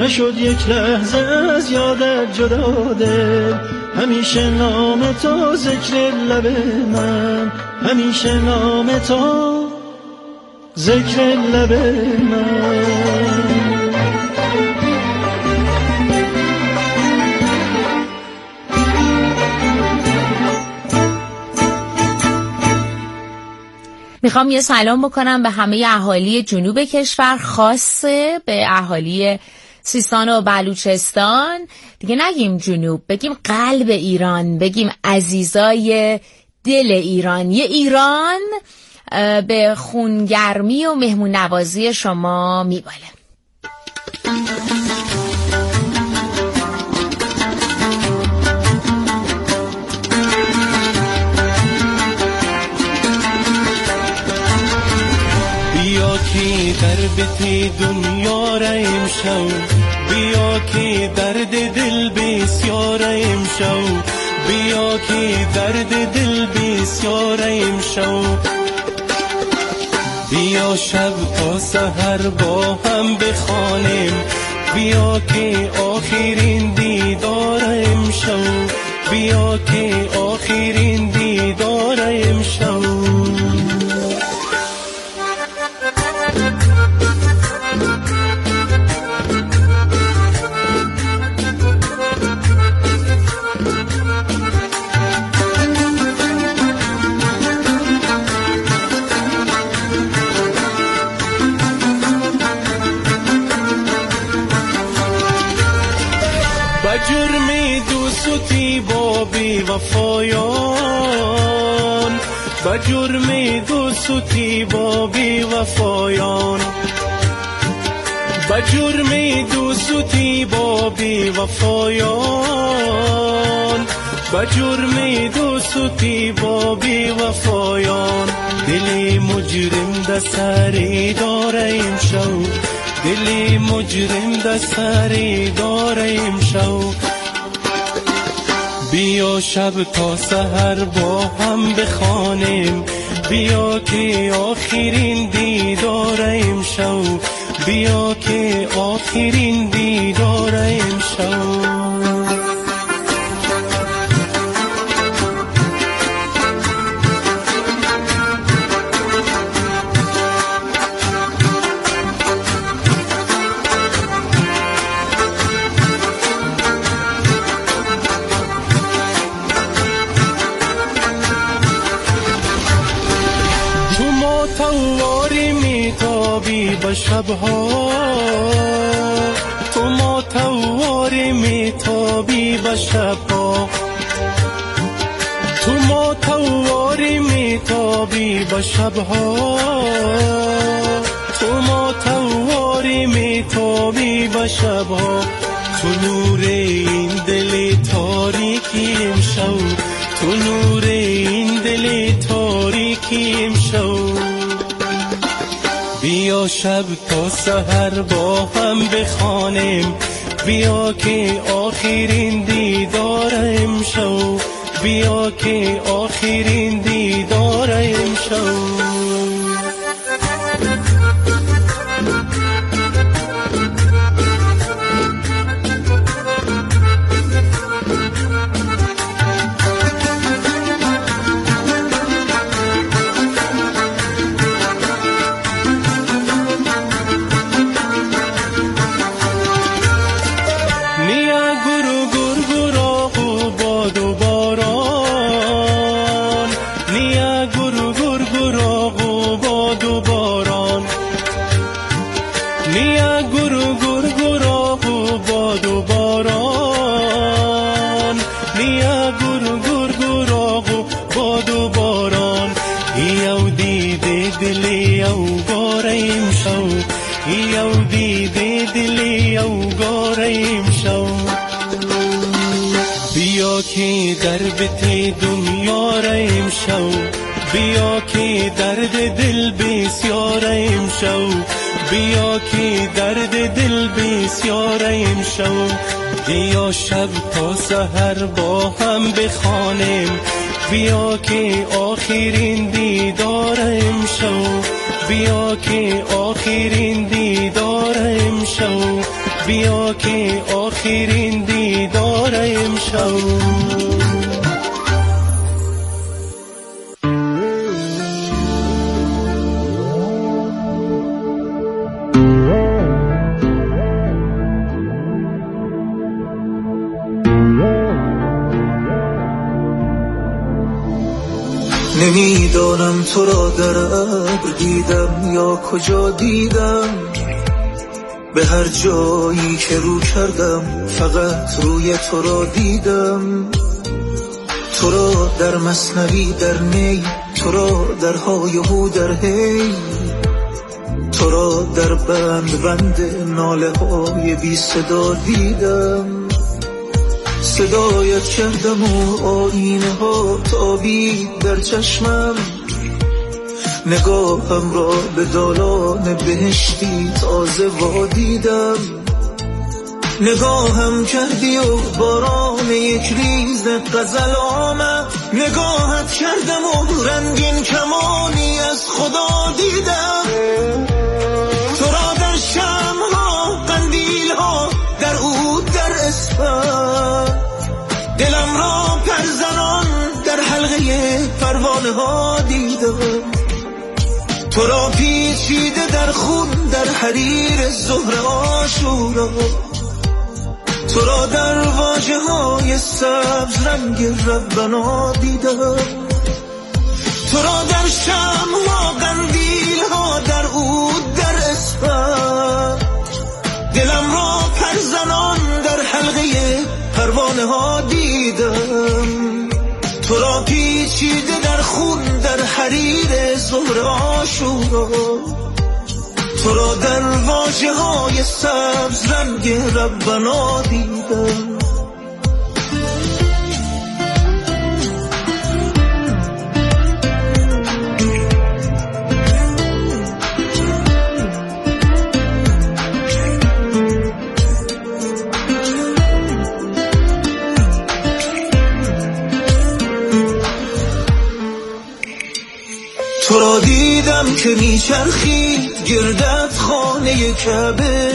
نشد یک لحظه از یادت جدا دل. همیشه نام تو ذکر لب من، همیشه نام تو ذکر لب من. میخوام یه سلام بکنم به همه اهالی جنوب کشور، خاصه به اهالی سیستان و بلوچستان. دیگه نگیم جنوب، بگیم قلب ایران، بگیم عزیزای دل ایران. یه ایران به خونگرمی و مهمون نوازی شما میباله. بیا که درد دنیا را امشو، بیا که درد دل بسیار امشو، بیا که درد دل بسیار امشو. بیا شب تا سحر با هم بخوانیم، بیا که آخرین دیدار امشو، بیا که آخرین دیدار امشو. جرم دوستی با بی وفایان، با جرم دوستی با بی وفایان، با جرم دوستی با بی وفایان، با جرم دوستی با بی وفایان. دل مجرم دسری داره امشو، دل مجرم دسری داره امشو. بیا شب تا سحر با هم بخوانیم، بیا که آخرین دیدار امشو، بیا که آخرین دیدار امشو. تواری میتابی به شبها، تو ما تواری میتابی به شبها، تو ما تواری میتابی به شبها، تو ما تواری میتابی به شبها. تو نور این دل تاریکی امشو، تو نور این دل تاریکی امشو. بیا شب تا سحر با هم بخوانیم، بیا که آخرین دیدار امشو، بیا که آخرین دیدار امشو. بیا که درد دنیا را امشو، بیا که درد دل بسیار امشو، بیا که درد دل بسیار امشو. بیا شب تا سحر با هم بخوانیم، بیا که آخرین دیدار امشو، بیا که آخرین دیدار امشو، بیا که آخرین دیدار امشب. نمیدانم تو را در ابر دیدم یا کجا دیدم، به هر جایی که رو کردم فقط روی تو را دیدم. تو را در مثنوی در نی، تو را در های و هو در هی، تو را در بند بند ناله های بی صدا دیدم. صدایت کردم و آینه ها تابید در چشمم، نگاهم را به دالان بهشتی تازه وا دیدم. نگاهم کردی و باران یک ریز غزل آمد، نگاهت کردم و رنگین کمانی از خدا دیدم. تو را در شمع‌ها قندیل‌ها در عود در اسفند، دلم را پرزنان در حلقه پروانه ها دیدم. تو را پیچیده در خون در حریر ظهر عاشورا، تو را در واژه های سبز رنگ ربنا دیدم. تو را در شمع‌ها قندیل‌ها در عود در اسفند، دلم را پرزنان در حلقه پروانه ها دیدم. تو را پیچیده در خون در حریر ظهر عاشورا، تو را در واژه های سبز رنگ ربنا دیدم. تو را دیدم که میچرخید گردت خانه کعبه،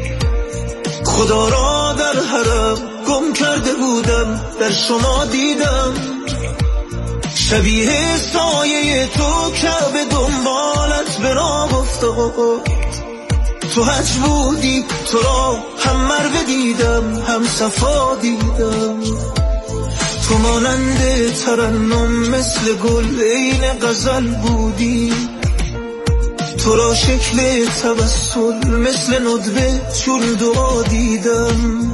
خدا را در حرم گم کرده بودم در شما دیدم. شبیه سایه تو کعبه دنبالت به راه افتاد، تو حج بودی تو را هم مروه دیدم هم صفا دیدم. تو مانند ترنم مثل گل عین غزل بودی، تو را شکل توسل مثل ندبه چون دعا دیدم.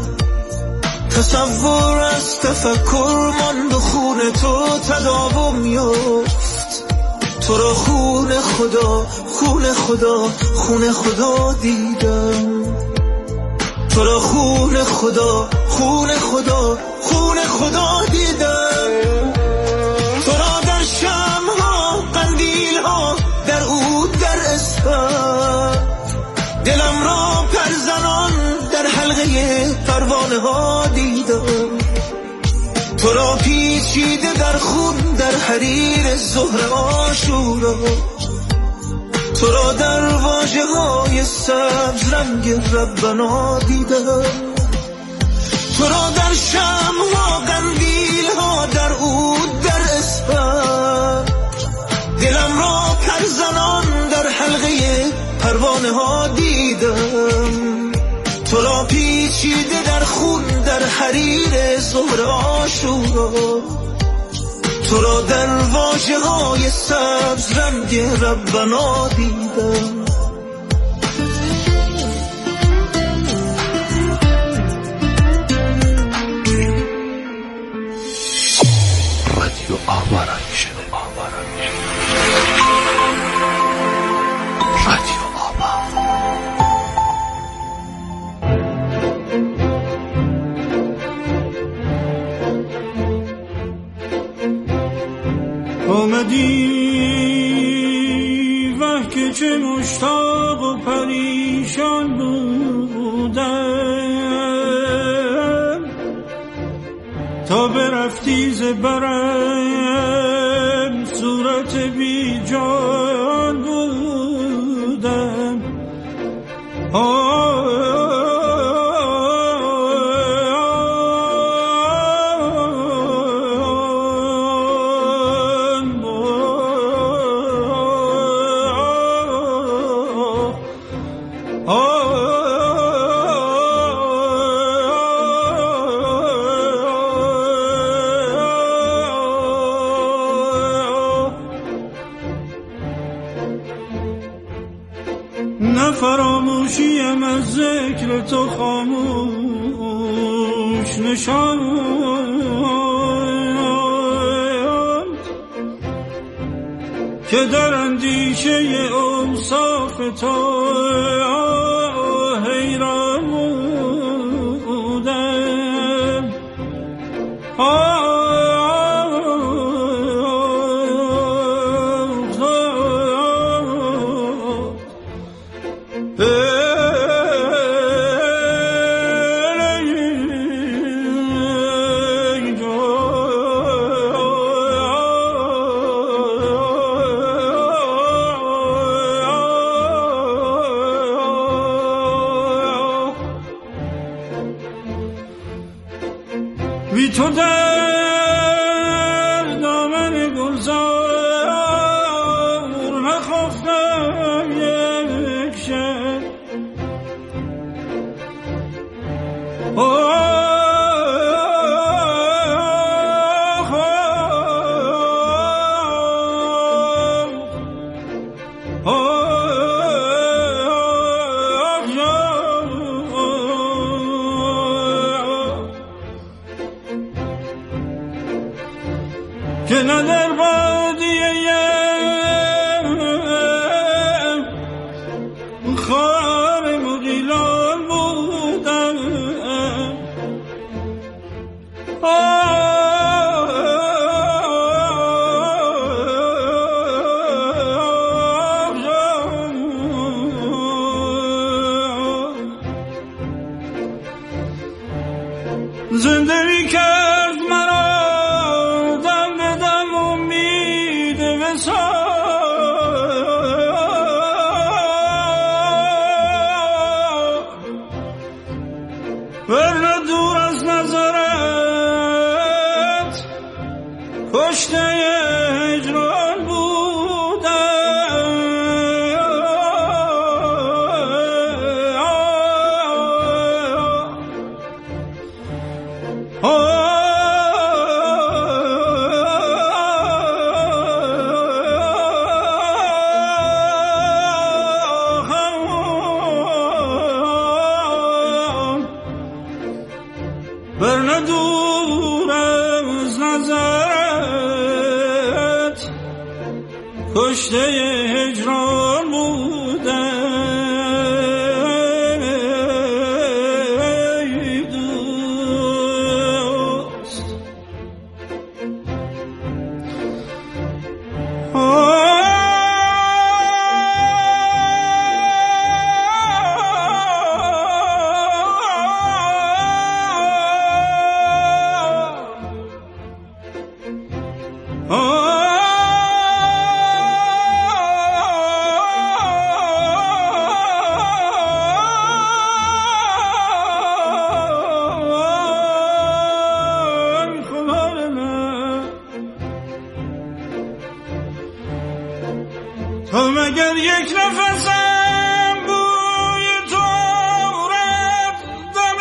تصور از تفکر ماند و خون تو تداوم یافت، تو را خون خدا خون خدا خون خدا دیدم. تو را خون خدا خون خدا خون خدا دیدم. تو را در شمع‌ها قندیل‌ها در عود در اسفند، دلم را پرزنان در حلقه پروانه ها دیدم. تو را پیچیده در خون در حریر ظهر عاشورا، تو را در واژه های سبز رنگ ربنا دیدم. تو را در شمع‌ها قندیل‌ها در عود در اسفند، دلم را پرزنان در حلقه پروانه ها دیدم. تو را پیچیده در خون در حریر ظهر عاشورا، تو را در واژه های سبز رنگ ربنا دیدم. رادیو آوارایش، رادیو آوا. آمدی وه که چه مشتاق و پریشان بودم، تا برفتی ز برم صورت بی جان بودم. نه فراموشیم از ذکر تو خاموش نشان که در اندیشه اوصاف تو حیران بودم. بی تو در دامن گلزار نخفتم یک شب. که نه در بادیه خار مغیلان بودم. زندگی کرد مرا دم به دم امید وصال، ورنه دور از نظرت کشته هجران بودم. ورنه دور از نظرت کشته هجران بودم. ای دوست تو مگر یک نفسم بوی تو رفت دم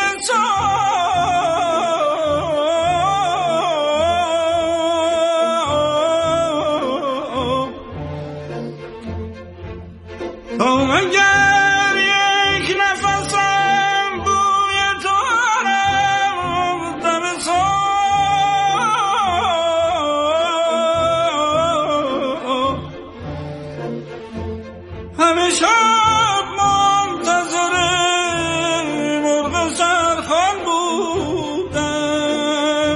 تو مگر یک نفسم بوی تو رفت دم همیشه منتظر مرغ سرخوان بودم.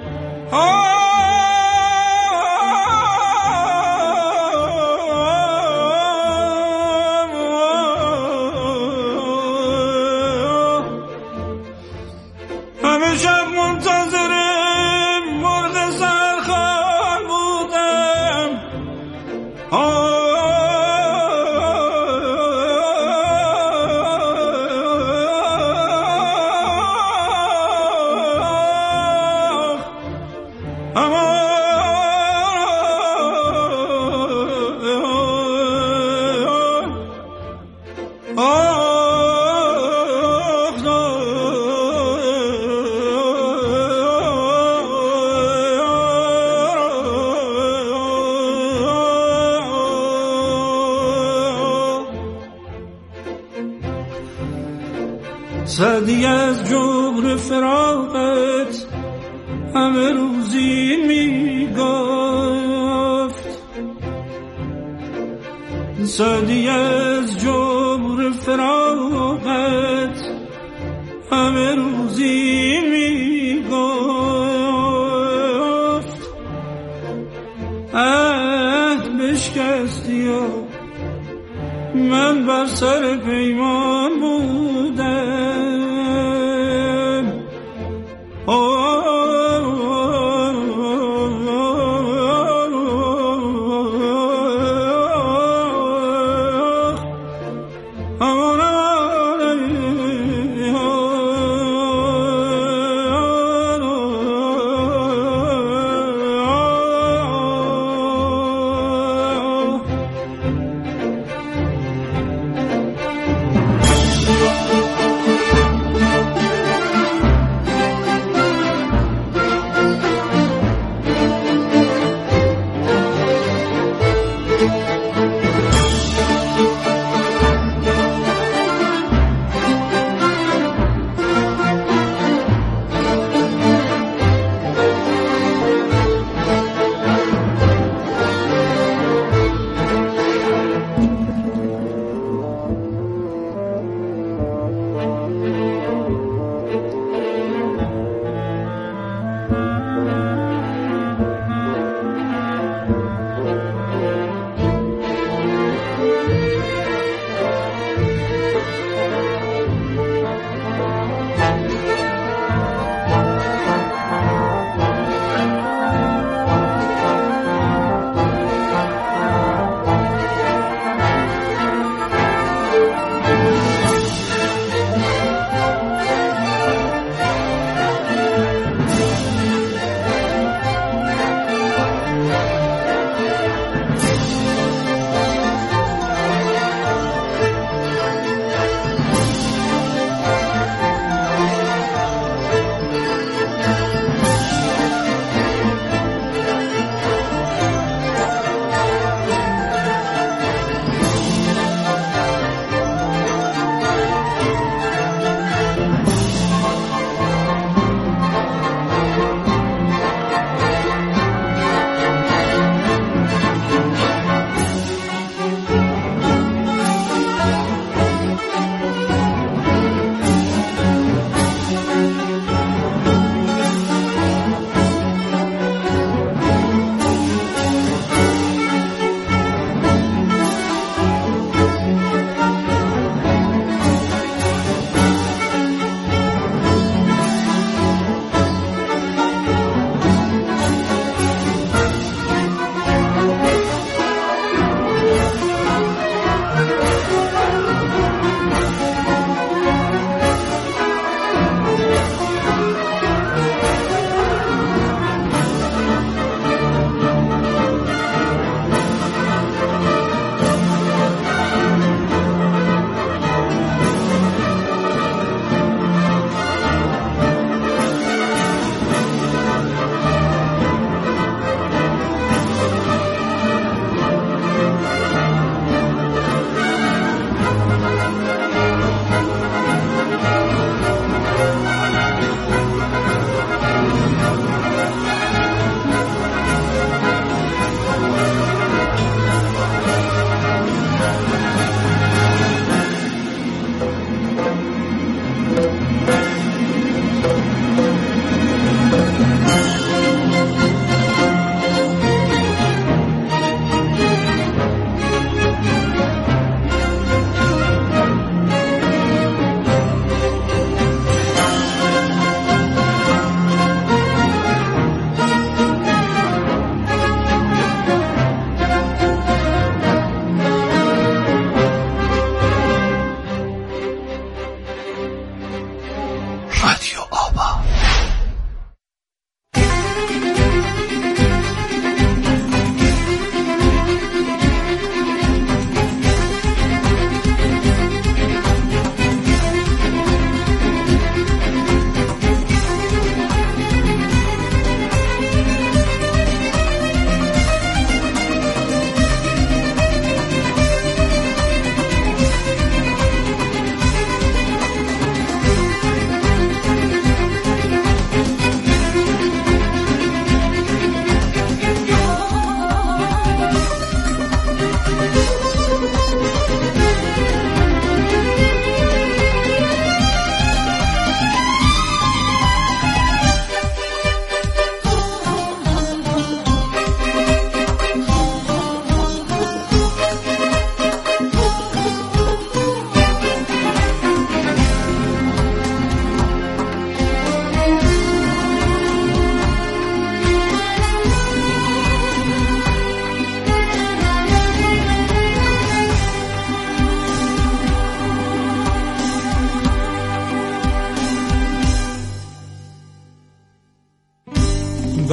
همیشه منتظر مرغ سرخوان بودم. سعدی از جبر فراقت همه روزی میگفت، سعدی از جبر فراقت همه روزی میگفت. بشکستی و من بر سر پیمان بودم.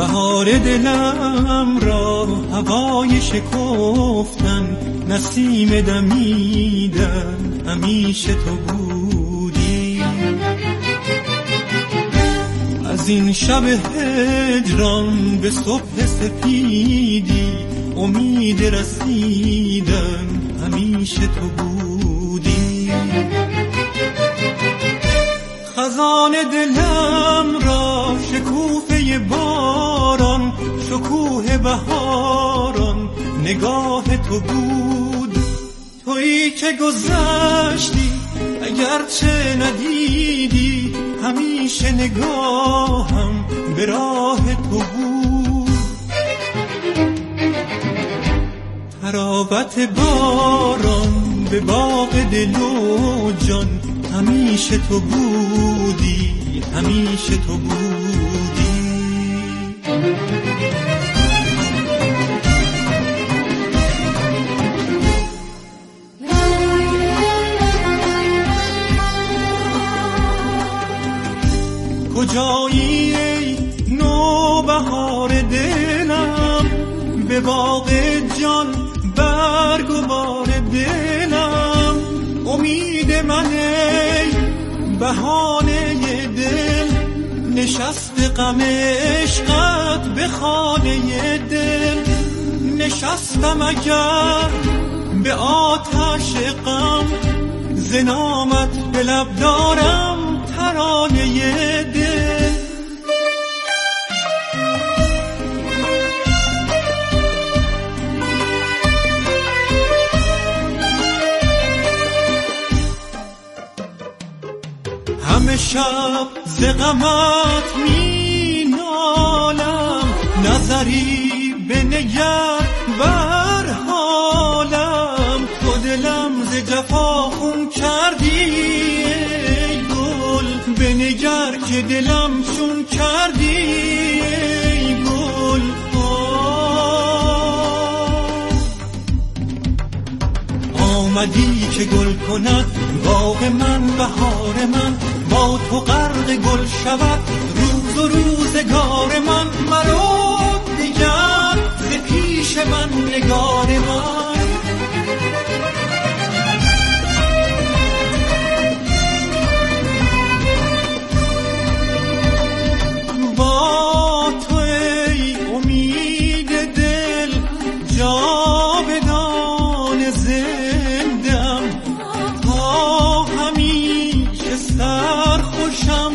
بهار دلم را هوای شکفتن، نسیم دمیدن، همیشه تو بودی. از این شب هجران به صبح سپیدی، امید رسیدن، همیشه تو بودی. خزان دلم را شکوفه باران، شکوه بهاران، نگاه تو بود. تویی که گذشتی اگرچه ندیدی، همیشه نگاهم به راه تو بود. تراوت باران به باغ دل و جان، همیشه تو بودی، همیشه تو بودی. کجایی ای نوبهار دلم، به باغ جان برگ و بار دلم. امید من ای بهانه دل، نشست غم عشقت به خانه دل. نشستم اگر به آتش غم، ز نامت به لب دارم ترانه دل. همه شب ز غمت می نالم، نظری بنگر بر حالم. تو دلم ز جفا خون کردی ای گل، بنگر که دلم چون کردی ای گل. آمدی که گل کند باغ من، بهار من، با تو غرق گل شود روز و روزگار من. مرو دیگر ز پیش من نگار من. با تو ای امید دل، جاودان زندم. تا همیشه سرخوشم،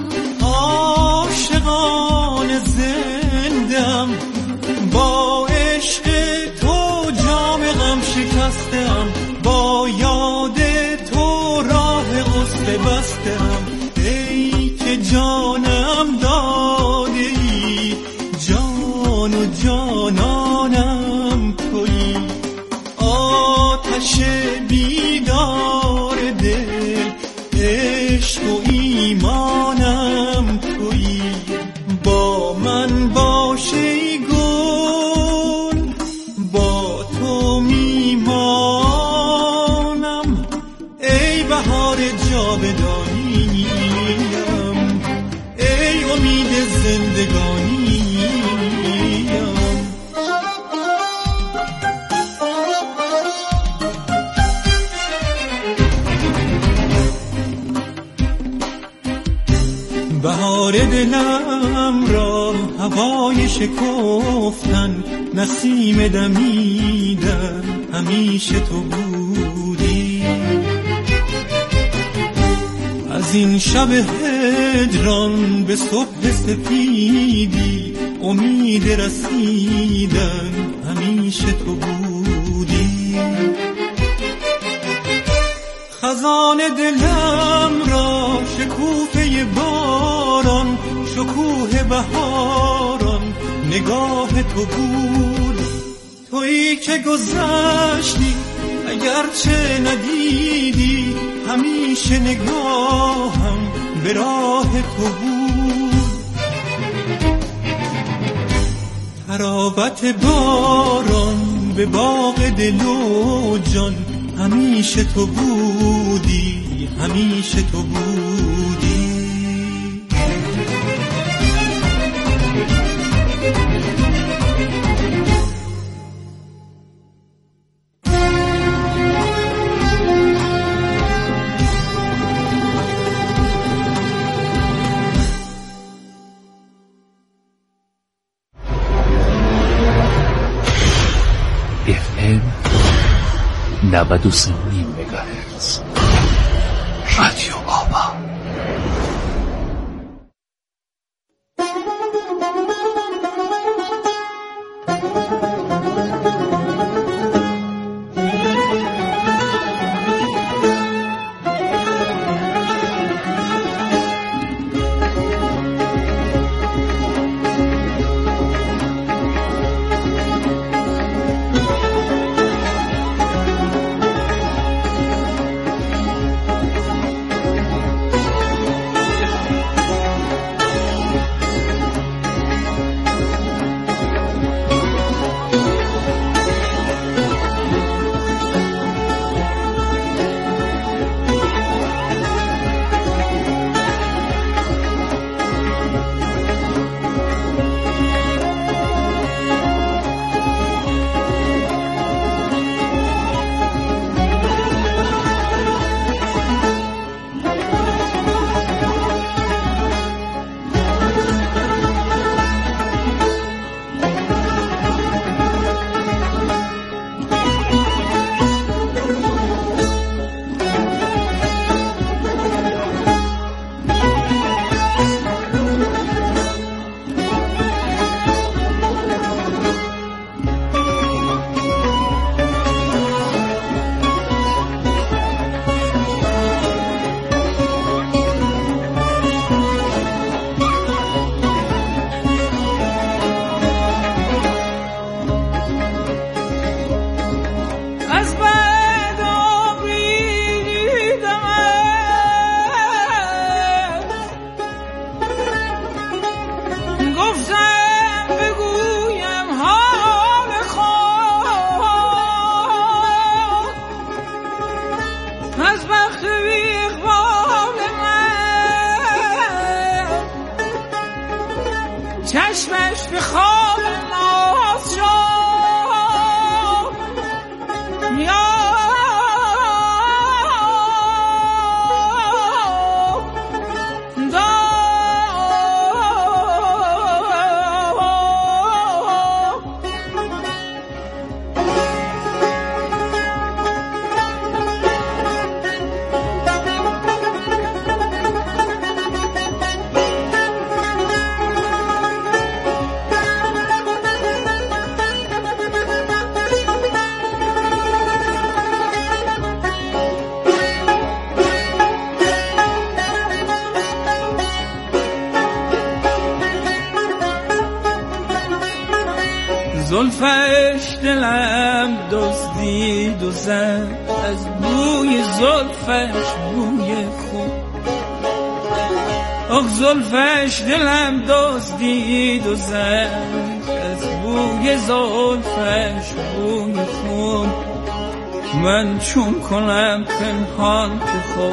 عاشقان زندم. با عشق تو جام غم شکستم، با یاد تو راه غصه بستم. ای که جانم داده ای، جان و جانانم تویی. آتش بیدار دل، عشق و ایمانم تویی. با من باش ای گل، با تو میمانم. ای بهار جاودانیم، ای امید زندگانیم. بهار دلم را هوای شکفتن، نسیم دمیدن، همیشه تو بودی. از این شب هجران به صبح سپیدی، امید رسیدن، همیشه تو بودی. خزان دلم را شکوفه باران، شکوه بهاران، نگاه تو بود. تویی که گذشتی اگرچه ندیدی، همیشه نگاهم به راه تو بود. تراوت باران به باغ دل و جان، همیشه تو بودی، همیشه تو بودی. 93.5 مگاهرتز رادیو آوا. چشمش به خواب ناز شد زلفش دلم دزدید و زد، از بوی زلفش بوی خون. آخ زلفش دلم دزدید و زد، از بوی زلفش بوی خون. من چون کنم پنهان که خود